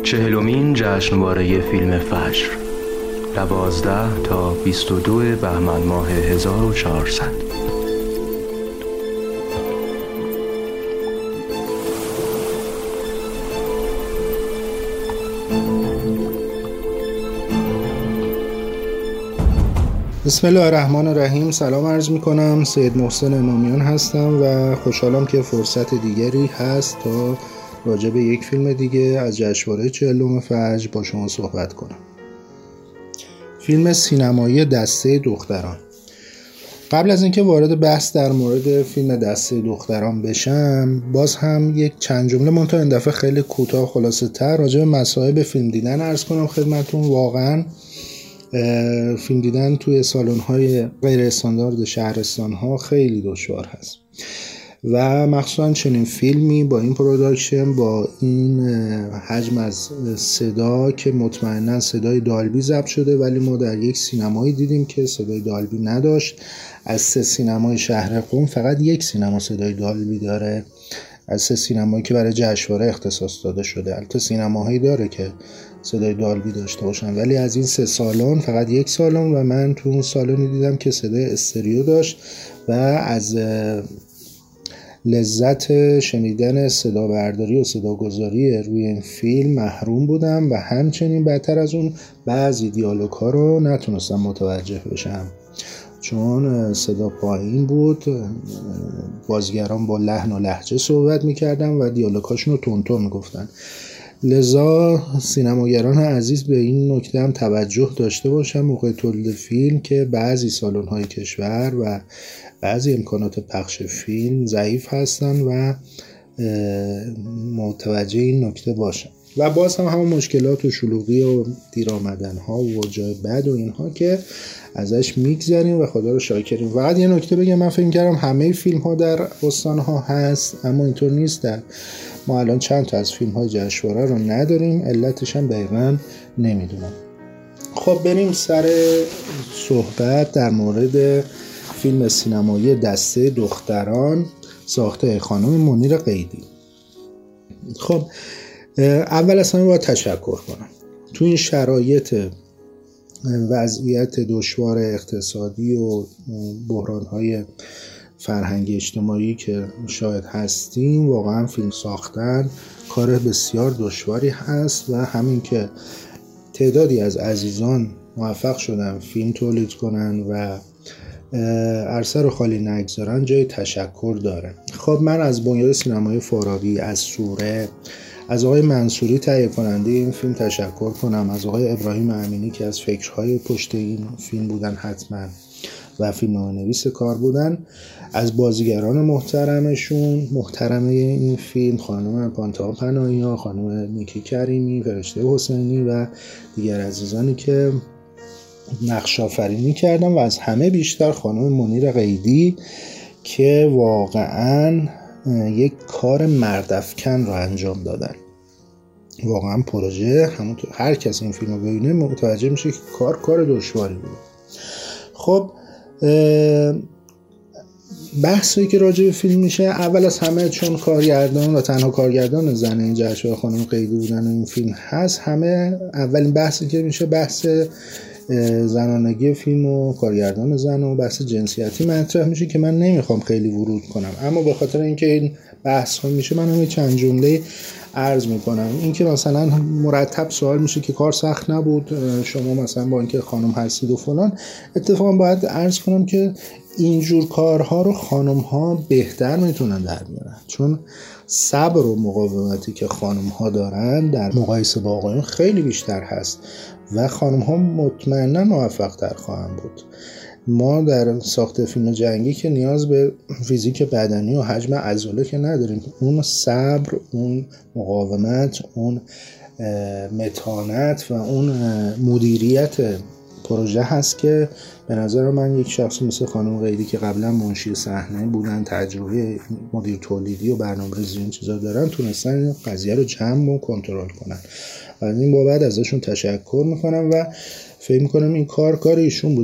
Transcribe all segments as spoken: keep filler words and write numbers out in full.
چهلمین جشنواره فیلم فجر، دوازده تا بیست و دو بهمن ماه هزار و چهارصد. بسم الله الرحمن الرحیم. سلام عرض می کنم. سید محسن امامیان هستم و خوشحالم که فرصت دیگری هست تا راجع به یک فیلم دیگه از جشنواره چهلم فجر با شما صحبت کنم. فیلم سینمایی دسته دختران. قبل از اینکه وارد بحث در مورد فیلم دسته دختران بشم، باز هم یک چند جمله منتها این دفعه خیلی کوتاه خلاصه تر راجع به مصائب فیلم دیدن عرض کنم خدمتتون. واقعا فیلم دیدن توی سالن‌های غیر استاندارد شهرستان‌ها خیلی دشوار هست و مخصوصا چنین فیلمی با این پروداکشن، با این حجم از صدا که مطمئنا صدای دالبی ضبط شده، ولی ما در یک سینمایی دیدیم که صدای دالبی نداشت. از سه سینمای شهر قم فقط یک سینما صدای دالبی داره، از سه سینمایی که برای جشنواره اختصاص داده شده. البته سینماهایی داره که صدای دالبی داشته باشن، ولی از این سه سالن فقط یک سالن و من تو اون سالنی دیدم که صدای استریو داشت و از لذت شنیدن صدا برداری و صدا گذاری روی این فیلم محروم بودم و همچنین بدتر از اون بعضی دیالوگ ها رو نتونستم متوجه بشم چون صدا پایین بود. بازیگران با لحن و لهجه صحبت میکردن و دیالوگاشون رو تون تون میگفتن. لذا سینماگران عزیز به این نکته هم توجه داشته باشن موقع تولید فیلم که بعضی سالن‌های کشور و بعضی امکانات پخش فیلم ضعیف هستن و متوجه این نکته باشن. و باز هم همون مشکلات و شلوغی و دیر آمدن ها و جای بد و اینها که ازش میگذریم و خدا رو شاکریم. فقط یه نکته بگم، من فکر کردم همه فیلم ها در استان ها هست، اما اینطور نیست. ما الان چند تا از فیلم های جشنواره رو نداریم، علتش هم دقیقاً نمیدونم. خب بریم سر صحبت در مورد فیلم سینمایی دسته دختران ساخته خانم منیر قیدی. خب اول از همه باید تشکر کنم. تو این شرایط وضعیت دشوار اقتصادی و بحران‌های فرهنگی اجتماعی که شاید هستیم، واقعا فیلم ساختن کار بسیار دشواری هست و همین که تعدادی از عزیزان موفق شدن فیلم تولید کنن و عرصه رو خالی نگذارن جای تشکر داره. خب من از بنیاد سینمای فارابی، از سوره، از آقای منصوری تهیه کننده این فیلم تشکر کنم، از آقای ابراهیم امینی که از فکرهای پشت این فیلم بودن حتما و فیلمنامه‌نویس کار بودن، از بازیگران محترمشون محترمه این فیلم، خانم پانتا پناهی، خانم نیکی کریمی، فرشته حسینی و دیگر عزیزانی که نقش آفرینی کردن و از همه بیشتر خانم منیر قیدی که واقعاً یک کار مردافکن رو انجام دادن. واقعا پروژه، همونطور هر کس این فیلم رو ببینه متوجه میشه که کار کار دشواری بوده. خب بحثی که راجع به فیلم میشه، اول از همه چون کارگردان و تنها کارگردان زن این جشنواره خانم قیدی بودن این فیلم هست، همه اولین بحثی که میشه بحث زنانگی فیلم و کارگردان زن و بحث جنسیتی مطرح میشه که من نمیخوام خیلی ورود کنم، اما به خاطر اینکه این بحث ها میشه من هم چند جمله عرض میکنم. این که مثلا مرتب سوال میشه که کار سخت نبود، شما مثلا با اینکه خانم هستید و فلان، اتفاقا باید عرض کنم که اینجور کارها رو خانم ها بهتر میتونن در بیارن، چون صبر و مقاومتی که خانم ها دارن در مقایسه با آقایون خیلی بیشتر هست و خانم ها مطمئنا موفق تر خواهند بود. ما در ساخت فیلم جنگی که نیاز به فیزیک بدنی و حجم عضله که نداریم، اون صبر، اون مقاومت، اون متانت و اون مدیریت پروژه هست که به نظر من یک شخص مثل خانم قیدی که قبلا منشی صحنه بودن، تجربه مدیر تولیدی و برنامه‌ریزی این چیزا دارن، تونستن این قضیه رو جمع و کنترل کنن و این بابت ازشون تشکر میکنم و فکر میکنم این کار کار ایشون بوده.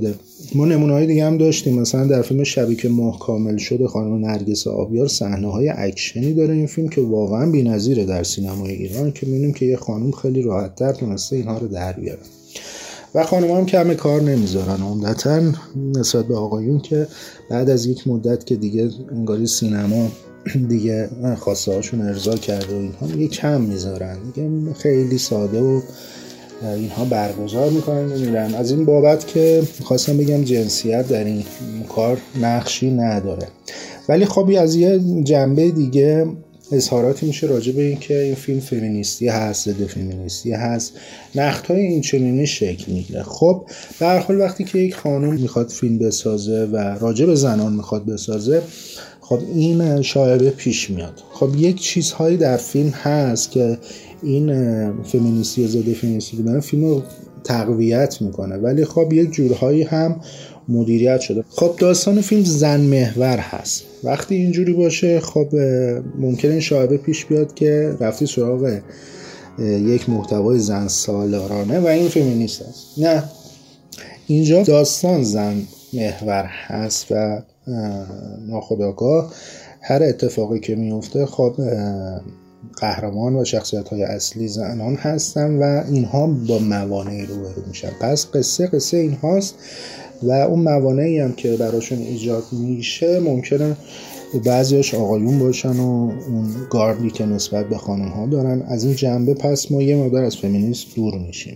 ما نمونه‌های دیگه هم داشتیم، مثلا در فیلم شبی که ماه کامل شد خانم نرگس آبیار صحنه‌های اکشنی داره این فیلم که واقعا بی‌نظیره در سینمای ایران، که می‌بینیم که یه خانم خیلی راحت‌تر تونسته اینها رو در بیاره و خانم‌ها هم کم کار نمیذارن عمدتاً نسبت به آقایون که بعد از یک مدت که دیگه انگاری سینما دیگه خواسته هاشون ارضا کرده و اینها دیگه کم میذارن، دیگه خیلی ساده و اینها برگزار میکنن و میرن. از این بابت که خواستم بگم جنسیت در این کار نقشی نداره. ولی خب از یه جنبه دیگه اظهاراتی میشه راجع به این که این فیلم فمینیستی هست، ضد فمینیستی هست، نقدهای این چنینی شکل میگیره. خب به هر حال وقتی که یک خانم میخواد فیلم بسازه و راجع به زنان میخواد بسازه، خب این شایعه پیش میاد. خب یک چیزهایی در فیلم هست که این فمینیستی و ضد فمینیستی بودن فیلم رو تقویت میکنه، ولی خب یک جورهایی هم مدیریت شده. خب داستان فیلم زن محور هست. وقتی اینجوری باشه خب ممکنه این شایعه پیش بیاد که رفتی سراغ یک محتوای زن سالارانه و این فمینیست است. نه، اینجا داستان زن محور هست و ناخودآگاه هر اتفاقی که میفته خب قهرمان و شخصیت‌های اصلی زنان هستن و اینها با موانعی روبرو میشن. پس قصه قصه اینهاست و اون موانعی هم که براشون ایجاد میشه ممکنه بعضیاش آقایون باشن و اون گاردی که نسبت به خانم‌ها دارن. از این جنبه پس ما یه مقدار از فمینیسم دور میشیم.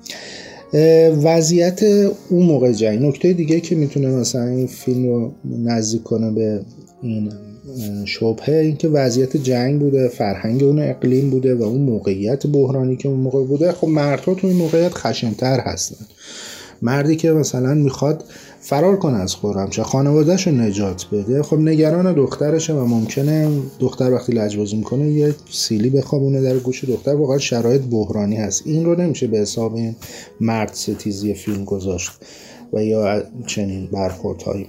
وضعیت اون موقع جنگ، نکته دیگه که میتونه مثلا این فیلم رو نزدیک کنه به این شبهه، این که وضعیت جنگ بوده، فرهنگ اون اقلیم بوده و اون موقعیت بحرانی که اون موقع بوده. خب مردها تو این موقعیت خشن‌تر هستن. مردی که مثلا میخواد فرار کنه از خرمشاه، خانواده‌اش رو نجات بده، خب نگران دخترشه و ممکنه دختر وقتی لجبازی میکنه یه سیلی بخوابونه در گوش دختر. واقعا شرایط بحرانی هست. این رو نمیشه به حساب این مرد ستیزی فیلم گذاشت و یا چنین برخوردهایی.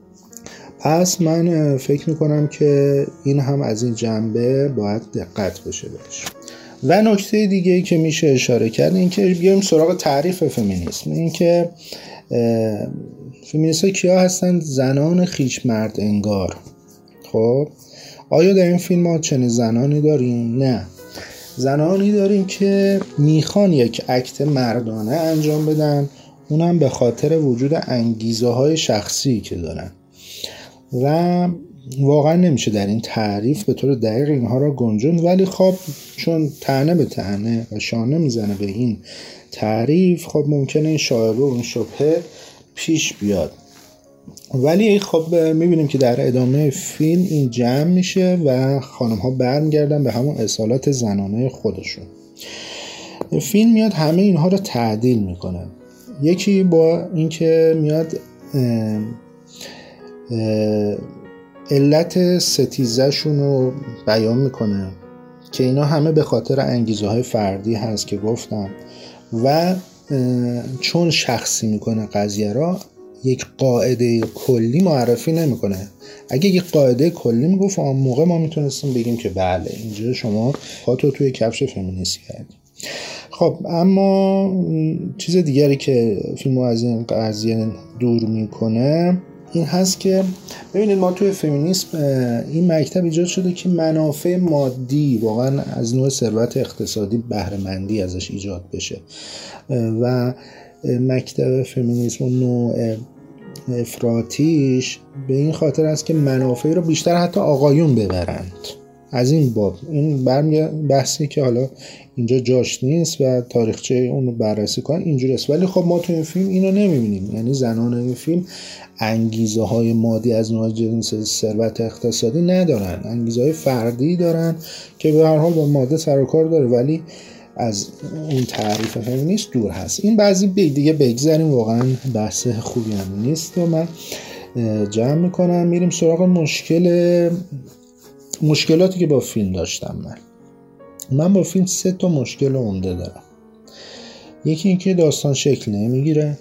پس من فکر میکنم که این هم از این جنبه باید دقت بشه بهش. و نکته دیگه ای که میشه اشاره کرد این که بیایم سراغ تعریف فمینیسم. این که فمینیست ها کیا هستند؟ زنان خیش مرد انگار. خب آیا در این فیلم ها چنین زنانی داریم؟ نه، زنانی داریم که میخوان یک اکت مردانه انجام بدن، اونم به خاطر وجود انگیزه های شخصی که دارن و واقعا نمیشه در این تعریف به طور دقیق اینها را گنجوند. ولی خب چون طعنه به طعنه و شانه میزنه به این تعریف، خب ممکنه این شایعه و این شبهه پیش بیاد. ولی خب میبینیم که در ادامه فیلم این جمع میشه و خانم ها برمیگردن به همون اصالت زنانه خودشون. فیلم میاد همه اینها رو تعدیل میکنه. یکی با اینکه میاد اه اه علت ستیزه شون رو بیان میکنه که اینا همه به خاطر انگیزه های فردی هست که گفتم، و چون شخصی میکنه قضیه را یک قاعده کلی معرفی نمیکنه. اگه یک قاعده کلی میگفت اون موقع ما میتونستیم بگیم که بله اینجا شما خودتو توی کفش فمینیستی کردی. خب اما چیز دیگری که فیلمو از این قضیه دور میکنه این هست که ببینید ما توی فمینیسم این مکتب ایجاد شده که منافع مادی، واقعا از نوع ثروت اقتصادی بهره مندی ازش ایجاد بشه و مکتب فمینیسم و نوع افراطیش به این خاطر است که منافع رو بیشتر حتی آقایون ببرند. از این باب این برمیگرده بحثی که حالا اینجا جاش نیست و تاریخچه اون رو بررسی کنن اینجوری است. ولی خب ما تو این فیلم اینو نمیبینیم، یعنی زنان این فیلم انگیزه های مادی از نوع جنس ثروت اقتصادی ندارن، انگیزه های فردی دارن که به هر حال با ماده سر و کار داره، ولی از اون تعریف فمینیست دور هست. این بعضی دیگه بگذاریم، واقعا بحث خوبی هم نیست و من جمع میکنم میریم سراغ مشکل مشکلاتی که با فیلم داشتم. من من با فیلم سه تا مشکل عمده دارم. یکی اینکه داستان شکل نمیگیره،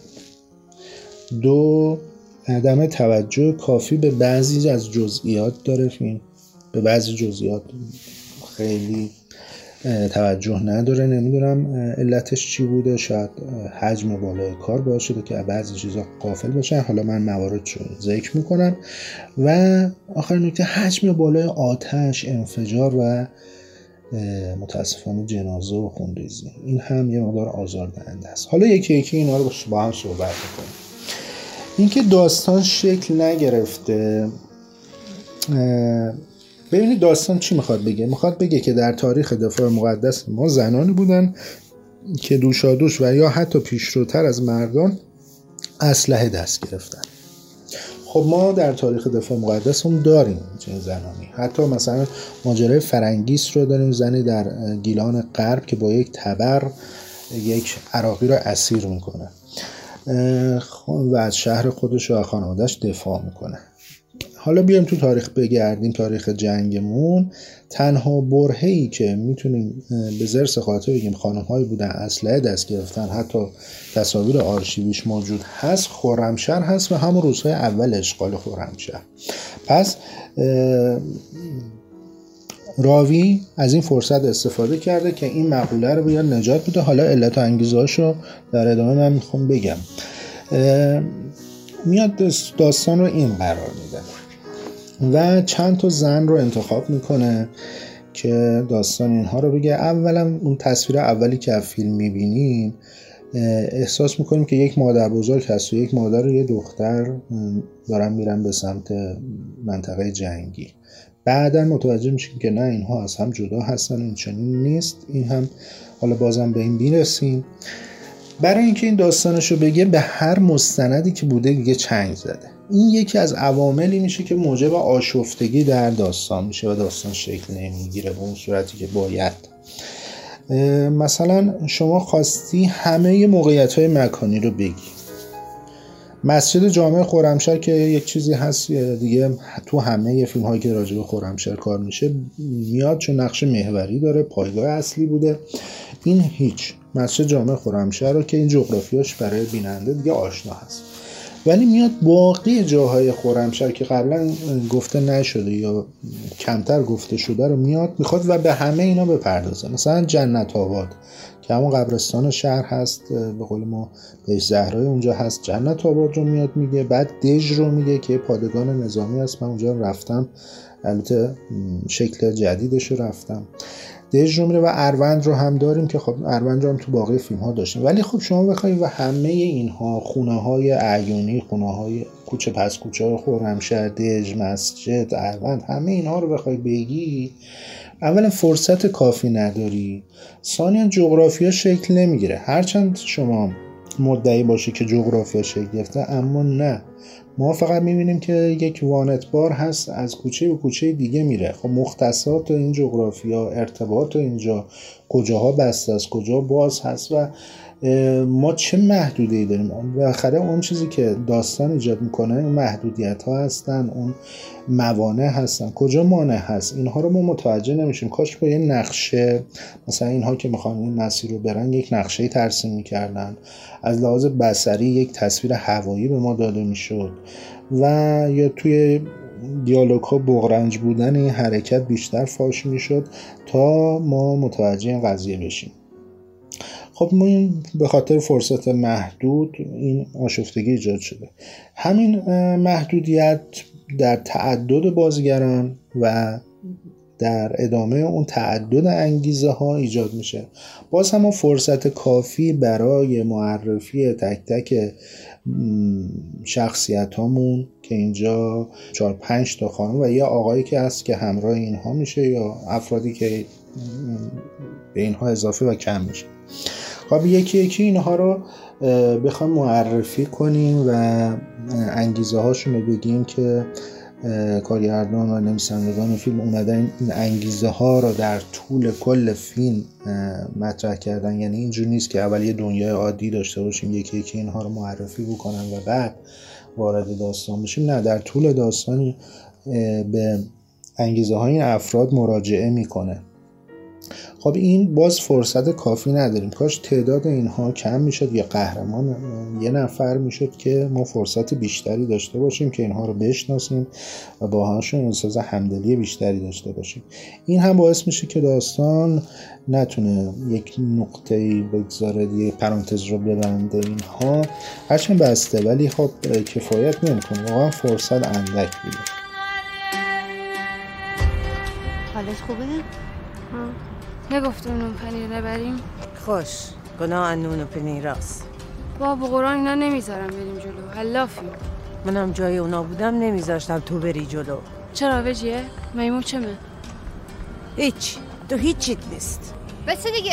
دو عدم توجه کافی به بعضی از جزئیات داره فیلم، به بعضی جزئیات خیلی توجه نداره. نمیدونم علتش چی بوده، شاید حجم بالای کار باشه که بعضی چیزا غافل باشن، حالا من مواردشو ذکر میکنم. و آخر نکته حجم بالای آتش، انفجار و متاسفانه جنازه و خونریزی، این هم یه مقدار آزاردهنده است. حالا یکی یکی اینا رو با هم صحبت میکنیم. اینکه داستان شکل نگرفته، ببینید داستان چی میخواد بگه؟ میخواد بگه که در تاریخ دفاع مقدس ما زنانی بودن که دوشادوش و یا حتی پیشروتر از مردان اسلحه دست گرفتن. خب ما در تاریخ دفاع مقدس هم داریم چنین زنانی. حتی مثلا ماجرای فرنگیس رو داریم، زنی در گیلان غرب که با یک تبر یک عراقی رو اسیر میکنه و از شهر خودش و خانواده‌اش دفاع میکنه. حالا بیایم تو تاریخ بگردیم، تاریخ جنگمون. تنها برهه‌ای که میتونیم به ضرس خاطر بگیم خانم‌هایی بودن اسلحه دست گرفتن، حتی تصاویر آرشیویش موجود هست، خرمشهر هست و همون روزهای اول اشغال خرمشهر. پس راوی از این فرصت استفاده کرده که این مقوله رو بیاد نجات بده. حالا علت و انگیزه‌اشو در ادامه من میخوام بگم. میاد داستان رو این قرار میده و چند تا زن رو انتخاب میکنه که داستان اینها رو بگه. اولا اون تصویر اولی که از فیلم میبینیم احساس میکنیم که یک مادر بزرگ هست و یک مادر و یک دختر دارن میرن به سمت منطقه جنگی. بعدا متوجه میشیم که نه، اینها از هم جدا هستن، این چنین نیست. این هم حالا بازم به این میرسیم. برای اینکه این داستانشو بگه به هر مستندی که بوده دیگه چنگ زده. این یکی از عواملی میشه که موجب آشفتگی در داستان میشه و داستان شکل نمیگیره به اون صورتی که باید. مثلا شما خواستی همه موقعیت‌های مکانی رو بگی. مسجد جامع خرمشهر که یک چیزی هست دیگه تو همه فیلم هایی که راجع به خرمشهر کار میشه میاد، چون نقش محوری داره، پایگاه اصلی بوده. این هیچ. مسجد جامع خرمشهر رو که این جغرافیاش برای بیننده دیگه آشنا هست، ولی میاد باقی جاهای خرمشهر که قبلا گفته نشده یا کمتر گفته شده رو میاد میخواد و به همه اینا بپردازه. مثلا جنت آباد که همون قبرستان شهر هست، به قول ما بهش زهرای اونجا هست، جنت آباد رو میاد میگه. بعد دژ رو میگه که پادگان نظامی هست، من اونجا رفتم، البته شکل جدیدش رو رفتم. دژ رو میره و اروند رو هم داریم که خب اروند رو هم تو باقی فیلم ها داشتیم. ولی خب شما بخوایی و همه اینها خونه های عیونی، خونه های کوچه پس کوچه های خرمشهر، دژ، مسجد، اروند، همه اینها رو بخوای بگی، اولا فرصت کافی نداری، ثانیا جغرافیا شکل نمیگیره. هرچند شما مدعی باشه که جغرافیا شکل گرفته، اما نه، ما فقط میبینیم که یک وانت بار هست از کوچه به کوچه دیگه میره. خب مختصات این جغرافیا، ارتباط اینجا کجاها بسته است، کجا باز هست و ما چه محدوده‌ای داریم. بالاخره اون چیزی که داستان ایجاد میکنه اون محدودیت ها هستن، اون موانع هستن. کجا مانع هست اینها رو ما متوجه نمیشیم. کاش با یه نقشه، مثلا اینها که میخوان این مسیر رو برن یک نقشه ترسیم میکردن، از لحاظ بصری یک تصویر هوایی به ما داده میشد و یا توی دیالوگ ها بغرنج بودن این حرکت بیشتر فاش میشد تا ما متوجه این قضیه بشیم. خب ما این به خاطر فرصت محدود این آشفتگی ایجاد شده. همین محدودیت در تعدد بازیگران و در ادامه اون تعدد انگیزه ها ایجاد میشه. باز هم فرصت کافی برای معرفی تک تک شخصیت هامون که اینجا چهار پنج تا خانم و یه آقایی که هست که همراه اینها میشه یا افرادی که به اینها اضافه و کم میشه. خب یکی یکی اینها رو بخوایم معرفی کنیم و انگیزه هاشون رو بگیم که کارگردان و نویسندگان فیلم اومدن این انگیزه ها رو در طول کل فیلم مطرح کردن. یعنی اینجور نیست که اول یه دنیای عادی داشته باشیم یکی یکی اینها رو معرفی بکنن و بعد وارد داستان بشیم. نه، در طول داستان به انگیزه های این افراد مراجعه میکنه. خب این باز فرصت کافی نداریم. کاش تعداد اینها کم میشد یا قهرمان یه نفر میشد که ما فرصت بیشتری داشته باشیم که اینها رو بشناسیم و باهاشون احساس همدلی بیشتری داشته باشیم. این هم باعث میشه که داستان نتونه یک نقطه‌ای بگذاره، یه پرانتز رو ببنده. اینها هرچند بسته ولی خب کفایت نمیکنه، واقعا فرصت اندک بوده. حالت خوبه؟ ها نگفته نون پنیر نبریم؟ خوش، گناه نون و پنیر است. بابا قرآن اینا نمیذارم بریم جلو، حلافیم. منم جای اونا بودم نمیذاشتم تو بری جلو. چرا وجیه؟ میمون چمه؟ هیچ، تو هیچیت نیست. بس دیگه.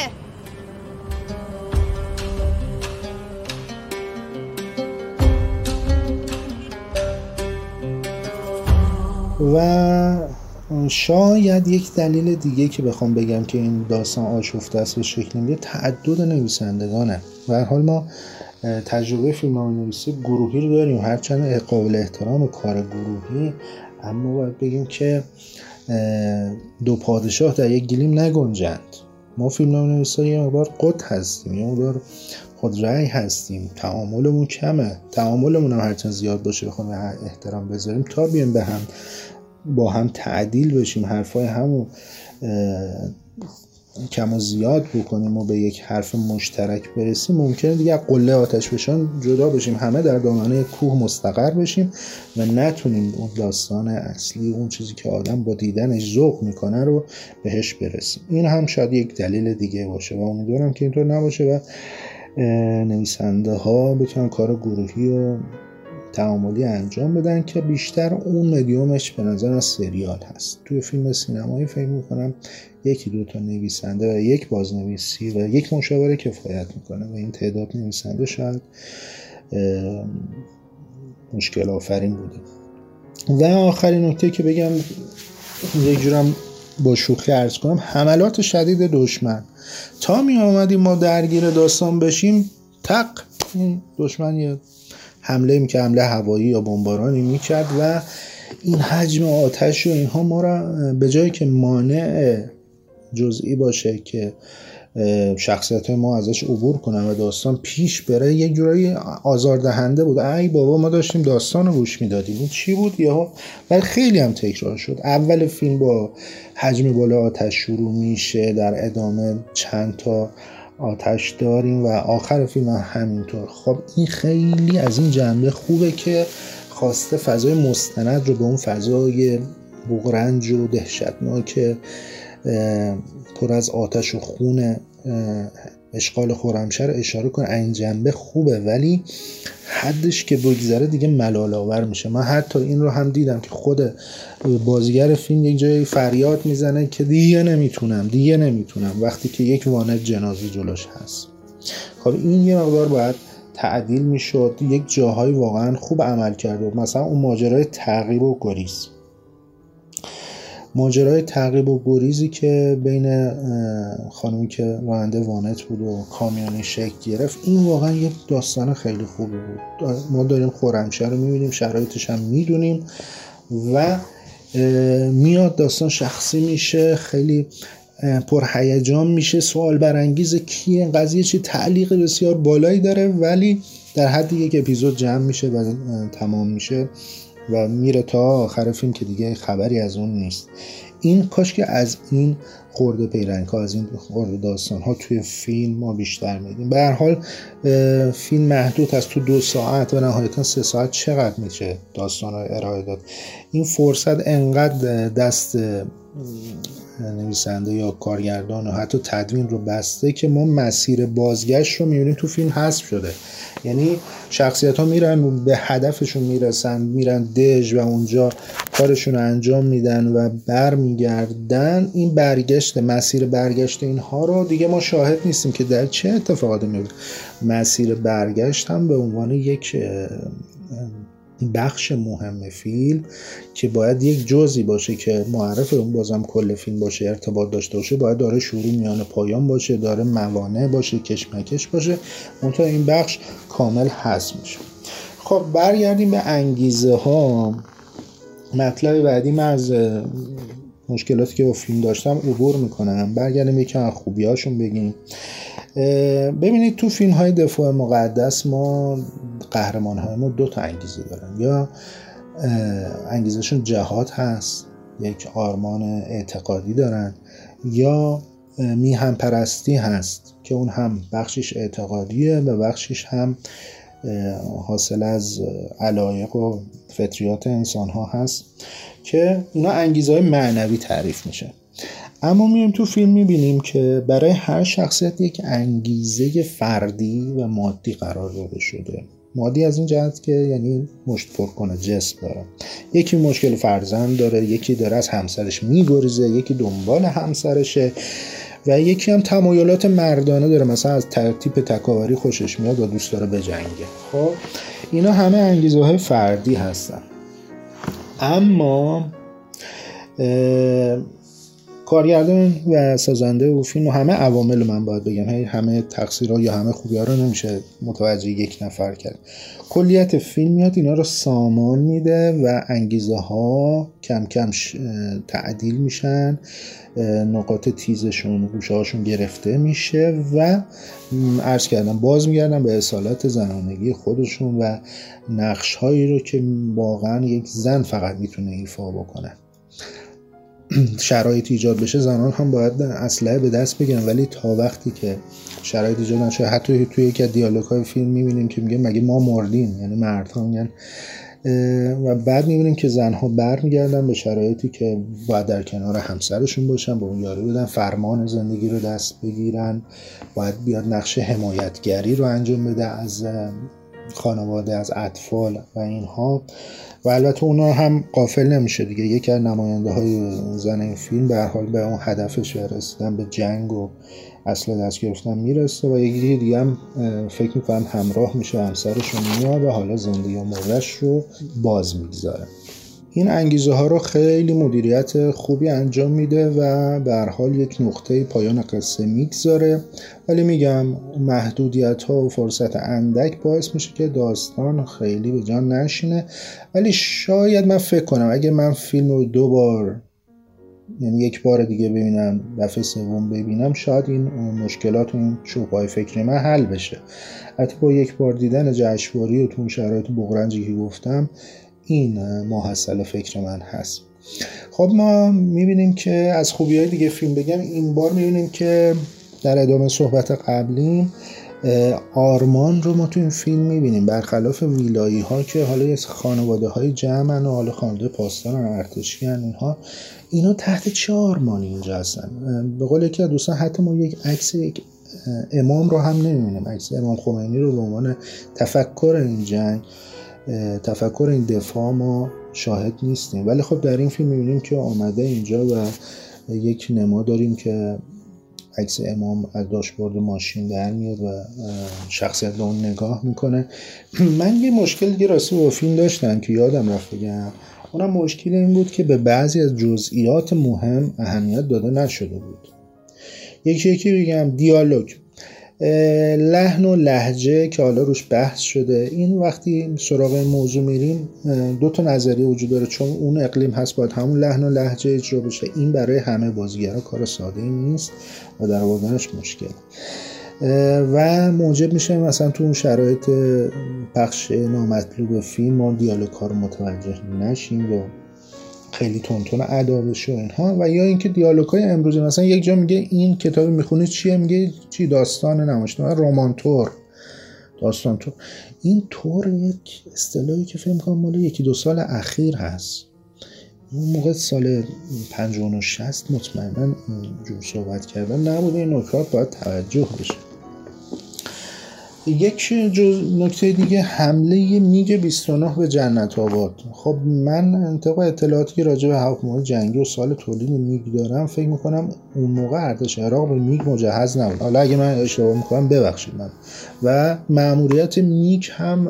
و شاید یک دلیل دیگه که بخوام بگم که این داستان آشفته است به شکل میگه تعدد نویسندگانه. به هر حال ما تجربه فیلمنامه‌نویسی گروهی رو داریم، هرچند قابل احترام کار گروهی، اما باید بگیم که دو پادشاه در یک گلیم نگنجند. ما فیلمنامه‌نویسا یه مقدار قط هستیم، یه مقدار خود رأی هستیم، تعاملمون کمه. تعاملمون هم هرچند زیاد باشه بخوام احترام بذاریم تا بیایم به هم با هم تعدیل بشیم، حرفای همون کم و زیاد بکنیم و به یک حرف مشترک برسیم، ممکنه دیگه قله آتش فشان جدا بشیم، همه در دامنه کوه مستقر بشیم و نتونیم اون داستان اصلی، اون چیزی که آدم با دیدنش ذوق میکنه رو بهش برسیم. این هم شاید یک دلیل دیگه باشه و امیدوارم که اینطور نباشه و نویسنده ها بتونن کار گروهی و تعاملی انجام بدن که بیشتر اون مدیومش به نظر از سریال هست. توی فیلم سینمایی فکر میکنم یکی دو تا نویسنده و یک بازنویسی و یک مشاور کفایت میکنه و این تعداد نویسنده شاید مشکل آفرین بوده. و آخرین نکته که بگم یک جورم با شوخی عرض کنم، حملات شدید دشمن. تا می آمدیم ما درگیر داستان بشیم، تق این دشمن یه حمله می که حمله هوایی یا بمبارانی می کرد و این حجم آتش و اینها ما را به جایی که مانع جزئی باشه که شخصیت ما ازش عبور کنن و داستان پیش بره، یک جورایی آزاردهنده بود. ای بابا ما داشتیم داستان رو گوش میدادیم، این چی بود یهو؟ ولی خیلی هم تکرار شد. اول فیلم با حجم بالا آتش شروع میشه، در ادامه چند تا آتش داریم و آخر فیلم هم همینطور. خب این خیلی از این جنبه خوبه که خواسته فضای مستند رو به اون فضای بغرنج و دهشتناک پر از آتش و خون اشغال خرمشهر اشاره کنه. این جنبه خوبه ولی حدش که بگذره دیگه ملال آور میشه. من حتی این رو هم دیدم که خود بازیگر فیلم یک جایی فریاد میزنه که دیگه نمیتونم دیگه نمیتونم وقتی که یک وانت جنازه جلوش هست. خب این یه مقدار باید تعدیل میشد. یک جاهای واقعا خوب عمل کرده، مثلا اون ماجرای تعقیب و گریز ماجرای تعقیب و گریزی که بین خانومی که راننده وانت بود و کامیونی شکل گرفت، این واقعا یک داستان خیلی خوبی بود. ما داریم خرمشهر رو میبینیم، شرایطش هم میدونیم و میاد داستان شخصی میشه، خیلی پرهیجان میشه، سوال برانگیز کیه این قضیه، چی تعلیق بسیار بالایی داره ولی در حد یک اپیزود جمع میشه و تمام میشه و میره تا آخر فیلم که دیگه خبری از اون نیست. این کاش که از این خورده پیرنگ ها، از این خورده داستان ها توی فیلم ما بیشتر میدیم. به هر حال فیلم محدود است، تو دو ساعت و نهایتا سه ساعت چقدر میشه داستان رو ارائه داد. این فرصت انقدر دست نویسنده یا کارگردان و حتی تدوین رو بسته که ما مسیر بازگشت رو میبینیم تو فیلم حذف شده. یعنی شخصیت ها میرن به هدفشون میرسن، میرن دژ و اونجا کارشون رو انجام میدن و بر میگردن. این برگشت، مسیر برگشت اینها رو دیگه ما شاهد نیستیم که در چه اتفاقاتی میفته. مسیر برگشت هم به عنوان یک بخش مهم فیلم که باید یک جزئی باشه که معرف اون بازم کل فیلم باشه، ارتباط داشته باشه، باید داره شروع میانه پایان باشه، داره موانع باشه، کشمکش باشه، منتها این بخش کامل حذف میشه. خب برگردیم به انگیزه ها. مطلب بعدی من از مشکلاتی که با فیلم داشتم عبور میکنم، برگردیم یکم از خوبیاشون بگیم. ببینید تو فیلم های دفاع مقدس ما قهرمان های ما دو تا انگیزه دارن، یا انگیزشون جهاد هست، یک آرمان اعتقادی دارن، یا میهن پرستی هست که اون هم بخشش اعتقادیه و بخشش هم حاصل از علایق و فطریات انسان ها هست که اینا انگیزه های معنوی تعریف میشه. اما میایم تو فیلم میبینیم که برای هر شخصیت یک انگیزه فردی و مادی قرار داده شده. مادی از این جهت که یعنی مشت پر کنه، جسم داره. یکی مشکل فرزند داره، یکی داره از همسرش میگریزه، یکی دنبال همسرشه و یکی هم تمایلات مردانه داره، مثلا از تیپ تکاوری خوشش میاد و دوست داره بجنگه. خب اینا همه انگیزه های فردی هستن. اما کارگردان و سازنده و فیلم و همه عوامل من باید بگم، همه تقصیرها یا همه خوبی‌ها رو نمیشه متوجه یک نفر کرد. کلیت فیلم میاد اینا رو سامان میده و انگیزه ها کم کم تعدیل میشن، نقاط تیزشون گوشه هاشون گرفته میشه و عرض کردم باز میگردن به اصالت زنانگی خودشون و نقش هایی رو که واقعا یک زن فقط میتونه ایفا بکنه. شرایط ایجاد بشه زنان هم باید اسلحه به دست بگیرن، ولی تا وقتی که شرایط ایجاد نشه، حتی توی یک از دیالوگ‌های فیلم می‌بینیم که میگه مگه ما مردیم، یعنی مردها میگن، و بعد می‌بینیم که زنها برمیگردن به شرایطی که باید در کنار همسرشون باشن، با اون یاری بدن، فرمان زندگی رو دست بگیرن، باید بیاد نقش حمایتگری رو انجام بده از خانواده، از اطفال و اینها. و البته اونا هم غافل نمیشه دیگه، یکی از نماینده های زن این فیلم به هر حال به اون هدفش رسیدن، به جنگ و اصل دست گرفتن میرسه و یکی دیگه هم فکر میکنم همراه میشه، همسرش رو میاد و حالا زندگی و مردش رو باز میگذاره. این انگیزه ها رو خیلی مدیریت خوبی انجام میده و به هر حال یک نقطه پایان قصه میگذاره، ولی میگم محدودیت ها و فرصت اندک باعث میشه که داستان خیلی به جان نشینه. ولی شاید من فکر کنم اگه من فیلم رو دو بار، یعنی یک بار دیگه ببینم، دفعه سوم ببینم، شاید این مشکلات و این شوخ‌های فکری من حل بشه. حتی با یک بار دیدن جشنواره و تو شرایط بغرنجی که گفتم، این محصل فکر من هست. خب ما میبینیم که از خوبی‌های دیگه فیلم بگم، این بار میبینیم که در ادامه صحبت قبلیم آرمان رو ما تو این فیلم میبینیم، برخلاف ویلایی ها که حالا یه خانواده های جمعن و حالا خانواده پاسدارن و ارتشی هن، اینها اینا تحت چه آرمانی اینجا هستن؟ به قول یکی از دوستان حتی ما یک عکس یک امام رو هم نمیبینیم، عکس امام خمینی رو به عنوان تفکر این جنگ، تفکر این دفاع ما شاهد نیستیم. ولی خب در این فیلم میبینیم که آمده اینجا و یک نما داریم که عکس امام از داشبورد ماشین در میاد و شخصیت به اون نگاه میکنه. من یه مشکل دیگه راستی با فیلم داشتم که یادم رفت بگم، اونم مشکل این بود که به بعضی از جزئیات مهم اهمیت داده نشده بود. یکی یکی بگم، دیالوگ، لحن و لهجه که حالا روش بحث شده، این وقتی سراغ این موضوع میریم دو تا نظریه وجود داره، چون اون اقلیم هست باید همون لحن و لهجه اجرا بشه. این برای همه بازیگرا کار ساده ای نیست و در آوردنش مشکل و موجب میشه مثلا تو اون شرایط پخش نامطلوب فیلم ما دیالوگ ها رو متوجه نشیم و خیلی تونتون ادا بشه و اینها. و یا اینکه دیالوگ‌های امروزی مثلا یک جا میگه این کتابی میخونی چیه، میگه چی، داستان نمایشنامه، رمان تور، داستان تور. این تور یک اصطلاحی که فکر کنم مال یکی دو سال اخیر هست. اون موقع سال پنجاه و شصت مطمئنا اینجور صحبت کردن نبوده. این نکات باید توجه بشه. یک نکته دیگه، حمله میگ بیست و نه به جنت آباد. خب من طبق اطلاعاتی که راجع به هواپیمای جنگی و سال تولید میگ دارم، فکر میکنم اون موقع ارتش عراق به میگ مجهز نبود. حالا اگه من اشتباه میکنم ببخشید من. و مأموریت میگ هم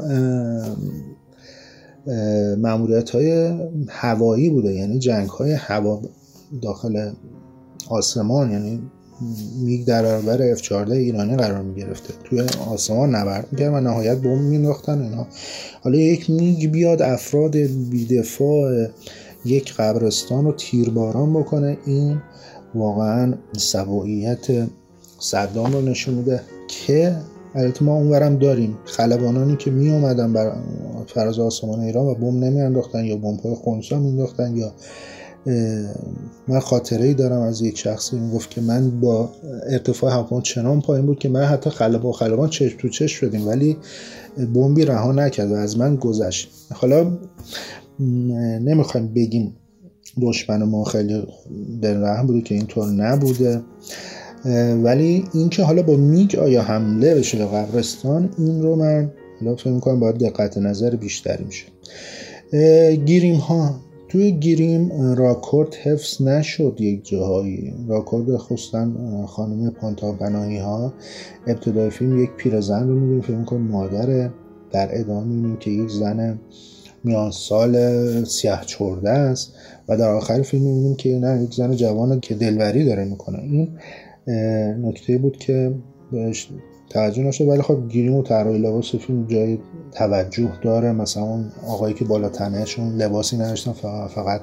مأموریت های هوایی بوده، یعنی جنگ های هوا داخل آسمان، یعنی میگ در برابر اف چهارده ایرانی قرار میگرفته، توی آسمان نبرد میکرد و نهایت بمب مینداختن اینا. حالا یک میگ بیاد افراد بی‌دفاع یک قبرستان رو تیرباران بکنه، این واقعا سواییت صدام رو نشون میده که البته ما اونورم داریم خلبانانی که می اومدن بر فراز آسمان ایران و بمب نمی انداختن یا بمب‌های خنثی می انداختن. یا من خاطره‌ای دارم از یک شخصی میگفت که من با ارتفاع هواپیما چنان پایین بود که من حتی خلبان خلبان چشم تو چشم شدیم ولی بمبی رها نکرد و از من گذشت. حالا نمیخوایم بگیم دشمن ما خیلی دلرحم بوده که اینطور نبوده، ولی اینکه حالا با میگ آیا حمله بشه به قبرستان، این رو من حالا فکر می‌کنم باید دقت نظر بیشتری میشه. گیریم ها توی گیریم راکورد حفظ نشد، یک جاهایی راکورد خصوصا خانم پانتاپناهی ها ابتدای فیلم یک پیرزن رو می‌بینیم فکر می‌کنم مادره، در ادامه می‌بینیم که یک زن میان سال سیاه چرده است و در آخر فیلم می‌بینیم که نه یک زن جوانه که دلبری داره میکنه. این نکته بود که بهش توجه نشد، ولی خب گیریم و طراحی لباس فیلم جای توجه داره. مثلا اون آقایی که بالا تنهشون لباسی نداشتن، فقط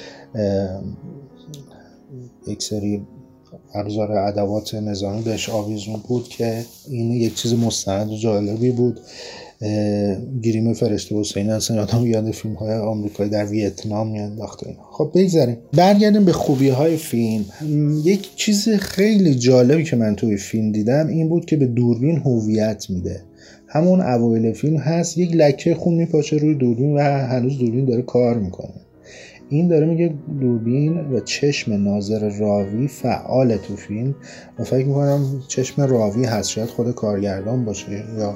یک سری ابزار ادوات نظامی بهش آویزون بود که این یک چیز مستند و جالبی بود. گریم فرشته حسینی اصلا یادم یاد فیلم های آمریکایی در ویتنام میانداخت اینا. خب بگذاریم برگردیم به خوبی های فیلم. یک چیز خیلی جالبی که من توی فیلم دیدم این بود که به دوربین هویت میده. همون اوایل فیلم هست یک لکه خون میپاشه روی دوربین و هنوز دوربین داره کار میکنه. این داره میگه دوربین و چشم ناظر راوی فعال تو فیلم و فکر میکنم چشم راوی هست، شاید خود کارگردان باشه یا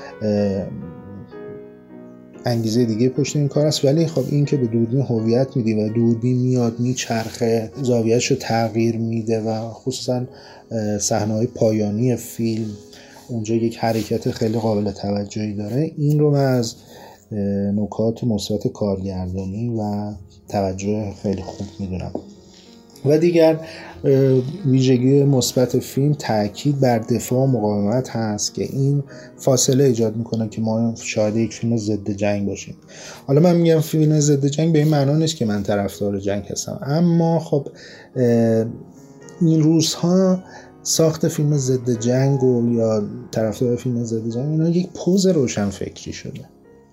انگیزه دیگه پشت این کار است، ولی خب این که به دوربین هویت میدی و دوربین میاد میچرخه زاویه‌اش رو تغییر میده و خصوصا صحنه‌های پایانی فیلم اونجا یک حرکت خیلی قابل توجهی داره. این رو من از نکات مثبت کارگردانی و توجه خیلی خوب میدونم. و دیگر ویژگی مثبت فیلم تاکید بر دفاع و مقاومت هست که این فاصله ایجاد میکنه که ما شاهد یک فیلم ضد جنگ باشیم. حالا من میگم فیلم ضد جنگ به این معنا نیست که من طرفدار جنگ هستم، اما خب این روزها ساخت فیلم ضد جنگ و یا طرفدار فیلم ضد جنگ اینا یک پوز روشن فکری شده.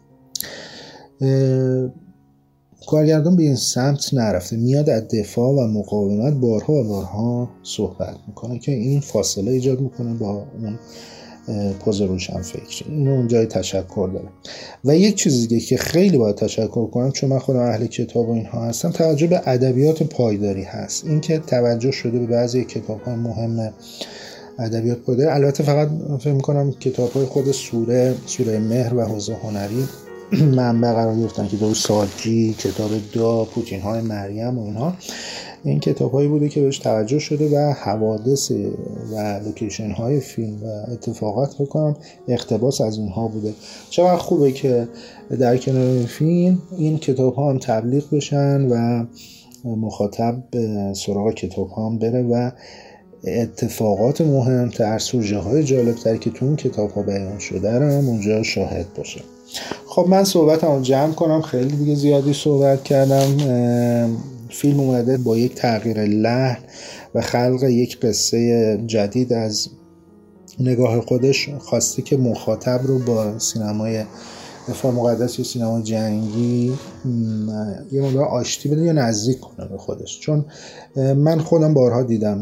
کارگردان به این سمت نرفته، میاد از دفاع و مقاومت بارها و بارها صحبت میکنه که این فاصله ایجاد میکنه با اون پوز روشن فکری. این اون جای تشکر داره. و یک چیز دیگه که خیلی باید تشکر کنم چون من خودم اهل کتاب و اینها هستم، توجه به ادبیات پایداری هست. این که توجه شده به بعضی کتاب‌های مهم ادبیات پایداری، البته فقط فکر می‌کنم کتاب‌های خود سوره سوره مهر و حوزه هنری منبع قرار گرفتن که دو سالجی، کتاب دا، پوتین های مریم و اینها، این کتاب هایی بوده که بهش توجه شده و حوادث و لوکیشن های فیلم و اتفاقات بکنم اقتباس از اینها بوده. چقدر خوبه که در کنار فیلم این کتاب ها هم تبلیغ بشن و مخاطب سراغ کتاب ها هم بره و اتفاقات مهم تر، سوژه های جالب تر که تو اون کتاب ها بیان شده رو هم اونجا شاهد باشه. خب من صحبتمو جمع کنم، خیلی دیگه زیادی صحبت کردم. فیلم اومده با یک تغییر لحن و خلق یک قصه جدید از نگاه خودش، خواسته که مخاطب رو با سینمای دفاع مقدس یا سینما جنگی یه مقدار آشتی بده یا نزدیک کنه به خودش. چون من خودم بارها دیدم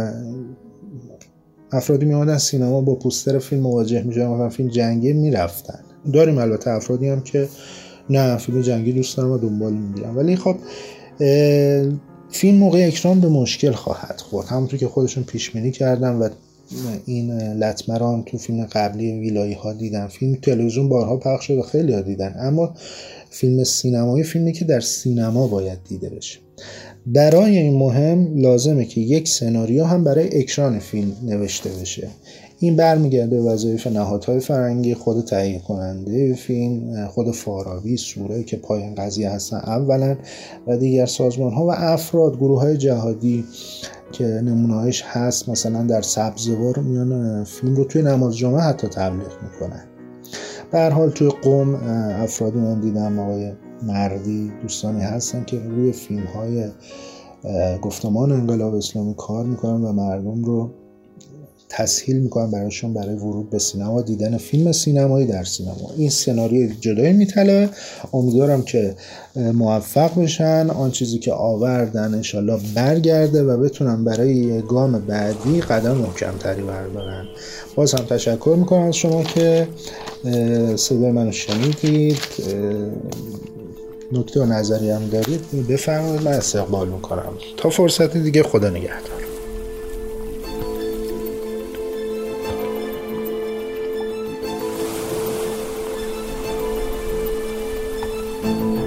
افرادی می اومدن سینما با پوستر فیلم مواجه می شدن و فیلم جنگی می رفتن. داریم البته افرادی هم که نه فیلم جنگی دوست دارم و دنبال میگیرم، ولی خب فیلم موقع اکران به مشکل خواهد خورد، همونطور که خودشون پیش بینی کردن و این لطمه رو هم تو فیلم قبلی ویلایی ها دیدن. فیلم تلویزیون بارها پخش شده خیلی ها دیدن، اما فیلم سینمایی فیلمی که در سینما باید دیده بشه. برای این مهم لازمه که یک سناریو هم برای اکران فیلم نوشته بشه. این برمیگرده به وظایف نهادهای فرهنگی، خود تهیه کننده فیلم، خود فارابی، سوره که پایان قضیه هستن اولا، و دیگر سازمان ها و افراد، گروه های جهادی که نمونه‌هاش هست. مثلا در سبزوار میان فیلم رو توی نماز جمعه حتی تبلیغ میکنن. به هر حال توی قم افرادی من دیدم، آقای مردی دوستانی هستن که روی فیلم های گفتمان انقلاب اسلامی کار میکنن و مردم رو تسهیل میکنن برایشون برای ورود به سینما، دیدن فیلم سینمایی در سینما. این سناریوی جدایی میطلبه. امیدوارم که موفق بشن، آن چیزی که آوردن انشالله برگرده و بتونن برای گام بعدی قدم محکمتری بردارن. باز هم تشکر میکنم از شما که صدای منو شنیدید. نکته و نظری هم دارید بفرمایید، من استقبال میکنم. تا فرصت دیگه، خدا نگهدار. thank you